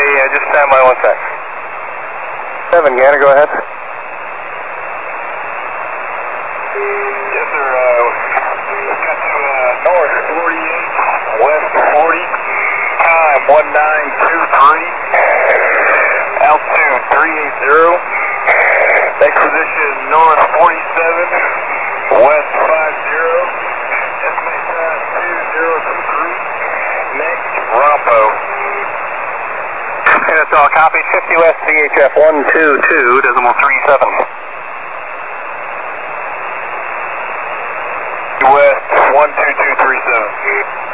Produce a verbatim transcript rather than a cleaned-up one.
uh, just stand by one sec. Seven, Gander, go ahead. Yes, sir. Uh, let's got to uh, north forty-eight, west forty, time one nine two three, altitude three eighty, next position north forty-seven, west fifty, estimate time two zero two three, next Rompo. Okay, that's all. Copy. fifty west V H F one two two, decimal three seven. West one two two three seven.